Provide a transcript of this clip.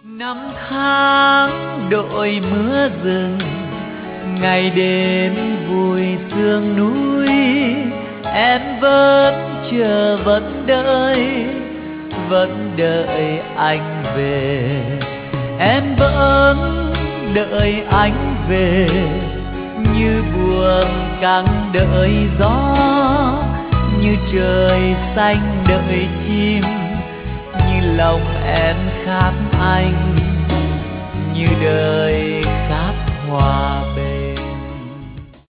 Năm tháng đội mưa rừng, ngày đêm vui sương núi, em vẫn chờ vẫn đợi anh về. Em vẫn đợi anh về, như buồm căng đợi gió, như trời xanh đợi chim, như lòng em khát anh, như đời